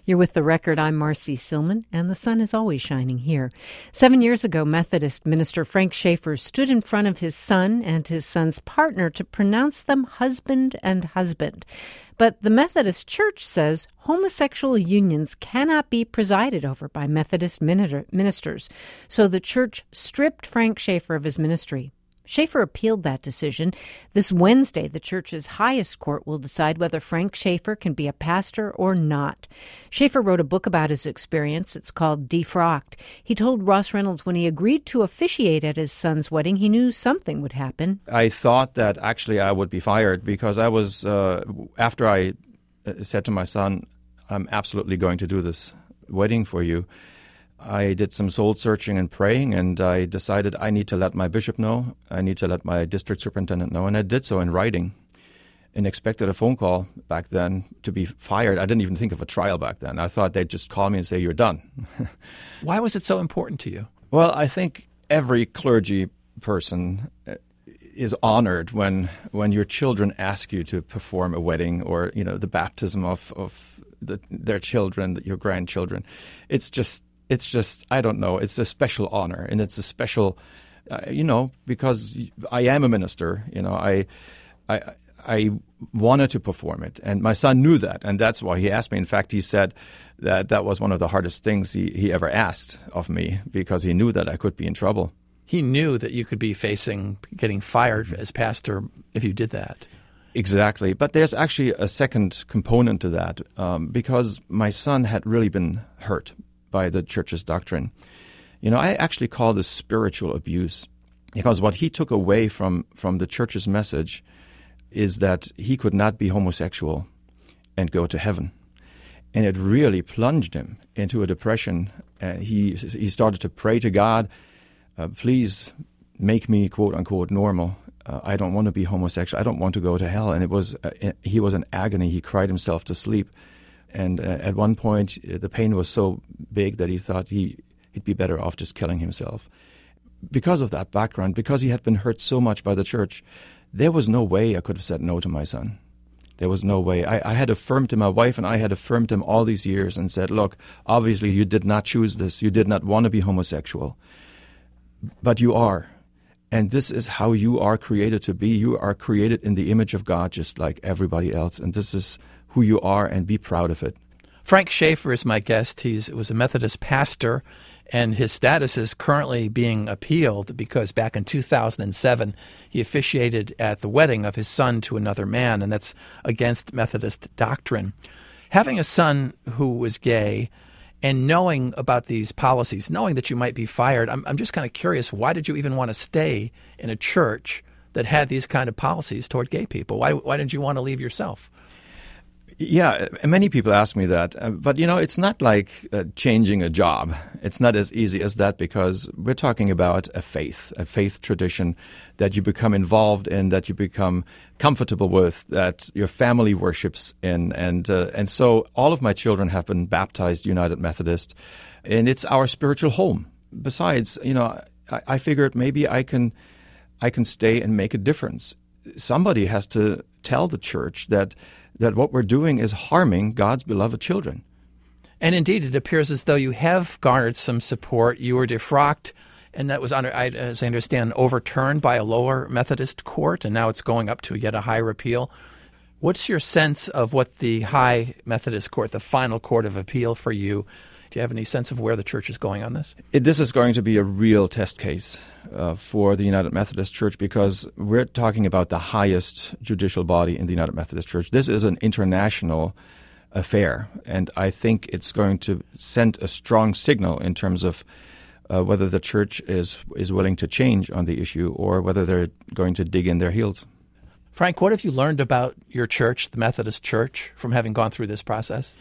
You're with The Record. I'm Marcy Silman, and the sun is always shining here. 7 years ago, Methodist minister Frank Schaeffer stood in front of his son and his son's partner to pronounce them husband and husband. But the Methodist Church says homosexual unions cannot be presided over by Methodist ministers, so the church stripped Frank Schaeffer of his ministry. Schaeffer appealed that decision. This Wednesday, the church's highest court will decide whether Frank Schaeffer can be a pastor or not. Schaeffer wrote a book about his experience. It's called Defrocked. He told Ross Reynolds when he agreed to officiate at his son's wedding, he knew something would happen. I thought that actually I would be fired because I was, after I said to my son, I'm absolutely going to do this wedding for you, I did some soul searching and praying, and I decided I need to let my bishop know. I need to let my district superintendent know, and I did so in writing and expected a phone call back then to be fired. I didn't even think of a trial back then. I thought they'd just call me and say, you're done. Why was it so important to you? Well, I think every clergy person is honored when your children ask you to perform a wedding or, the baptism of their children, your grandchildren. It's just, I don't know, it's a special honor, and it's a special, because I am a minister, I wanted to perform it, and my son knew that, and that's why he asked me. In fact, he said that was one of the hardest things he ever asked of me, because he knew that I could be in trouble. He knew that you could be facing getting fired as pastor if you did that. Exactly, but there's actually a second component to that, because my son had really been hurt by the church's doctrine. I actually call this spiritual abuse, because what he took away from the church's message is that he could not be homosexual and go to heaven. And it really plunged him into a depression. He started to pray to God, please make me, quote unquote, normal. I don't want to be homosexual. I don't want to go to hell. And he was in agony. He cried himself to sleep. And at one point, the pain was so big that he thought he'd be better off just killing himself. Because of that background, because he had been hurt so much by the church, there was no way I could have said no to my son. There was no way. I had affirmed him, my wife and I had affirmed him all these years and said, look, obviously you did not choose this. You did not want to be homosexual. But you are. And this is how you are created to be. You are created in the image of God just like everybody else. And this is who you are, and be proud of it. Frank Schaeffer is my guest. He was a Methodist pastor, and his status is currently being appealed because back in 2007, he officiated at the wedding of his son to another man, and that's against Methodist doctrine. Having a son who was gay and knowing about these policies, knowing that you might be fired, I'm just kind of curious, why did you even want to stay in a church that had these kind of policies toward gay people? Why didn't you want to leave yourself? Yeah, many people ask me that. But, it's not like changing a job. It's not as easy as that, because we're talking about a faith tradition that you become involved in, that you become comfortable with, that your family worships in. And so all of my children have been baptized United Methodist, and it's our spiritual home. Besides, I figured maybe I can stay and make a difference. Somebody has to tell the church that what we're doing is harming God's beloved children. And indeed, it appears as though you have garnered some support. You were defrocked, and that was, as I understand, overturned by a lower Methodist court, and now it's going up to yet a higher appeal. What's your sense of what the high Methodist court, the final court of appeal for you, do you have any sense of where the church is going on this? This is going to be a real test case for the United Methodist Church, because we're talking about the highest judicial body in the United Methodist Church. This is an international affair, and I think it's going to send a strong signal in terms of whether the church is willing to change on the issue or whether they're going to dig in their heels. Frank, what have you learned about your church, the Methodist Church, from having gone through this process?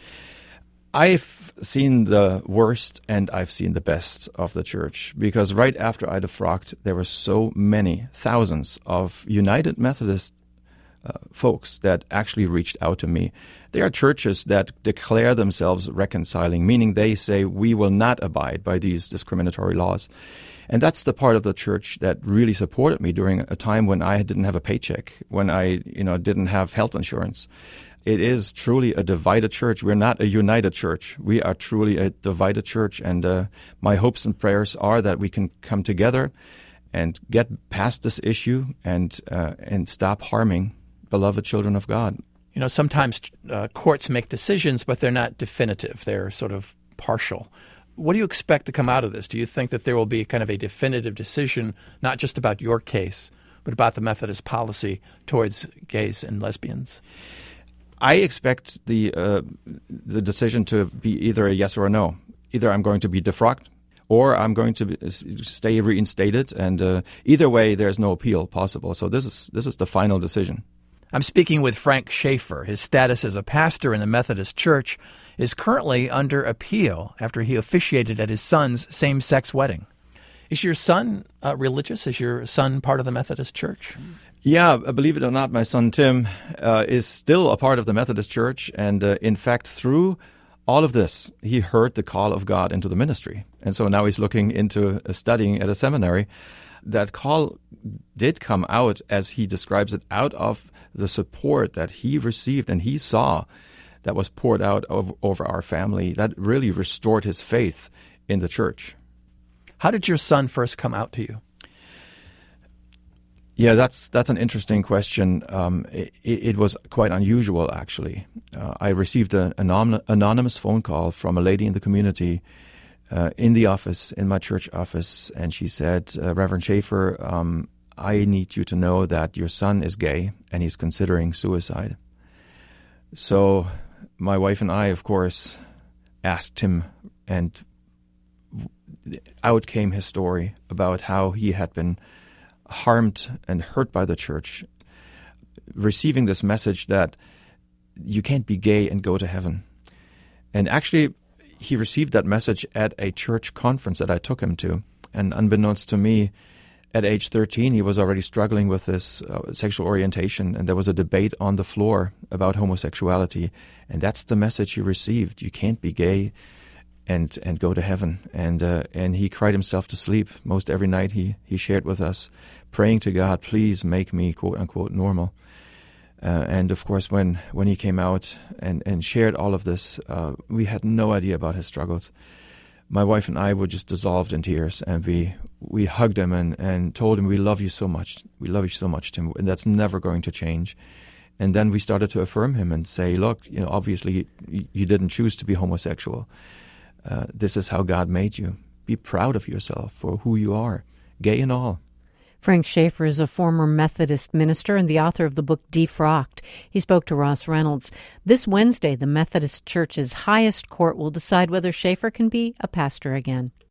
I've seen the worst and I've seen the best of the church, because right after I defrocked, there were so many thousands of United Methodist folks that actually reached out to me. There are churches that declare themselves reconciling, meaning they say we will not abide by these discriminatory laws. And that's the part of the church that really supported me during a time when I didn't have a paycheck, when I didn't have health insurance. It is truly a divided church. We're not a united church. We are truly a divided church. And my hopes and prayers are that we can come together and get past this issue and stop harming beloved children of God. You know, sometimes courts make decisions, but they're not definitive. They're sort of partial. What do you expect to come out of this? Do you think that there will be kind of a definitive decision, not just about your case, but about the Methodist policy towards gays and lesbians? I expect the decision to be either a yes or a no. Either I'm going to be defrocked or I'm going to stay reinstated, and either way, there's no appeal possible. So this is the final decision. I'm speaking with Frank Schaeffer. His status as a pastor in the Methodist Church is currently under appeal after he officiated at his son's same-sex wedding. Is your son religious? Is your son part of the Methodist Church? Yeah, believe it or not, my son Tim is still a part of the Methodist Church. And in fact, through all of this, he heard the call of God into the ministry. And so now he's looking into studying at a seminary. That call did come out, as he describes it, out of the support that he received and he saw that was poured out over our family. That really restored his faith in the church. How did your son first come out to you? Yeah, that's an interesting question. It was quite unusual, actually. I received an anonymous phone call from a lady in the community in the office, in my church office, and she said, Reverend Schaeffer, I need you to know that your son is gay and he's considering suicide. So my wife and I, of course, asked him, and out came his story about how he had been harmed and hurt by the church, receiving this message that you can't be gay and go to heaven. And actually, he received that message at a church conference that I took him to. And unbeknownst to me, at age 13, he was already struggling with this sexual orientation, and there was a debate on the floor about homosexuality. And that's the message he received. You can't be gay and go to heaven. And he cried himself to sleep. Most every night he shared with us, praying to God, please make me, quote unquote, normal. And of course, when he came out and shared all of this, we had no idea about his struggles. My wife and I were just dissolved in tears, and we hugged him and told him, we love you so much. We love you so much, Tim, and that's never going to change. And then we started to affirm him and say, look, obviously you didn't choose to be homosexual. This is how God made you. Be proud of yourself for who you are, gay and all. Frank Schaeffer is a former Methodist minister and the author of the book Defrocked. He spoke to Ross Reynolds. This Wednesday, the Methodist Church's highest court will decide whether Schaeffer can be a pastor again.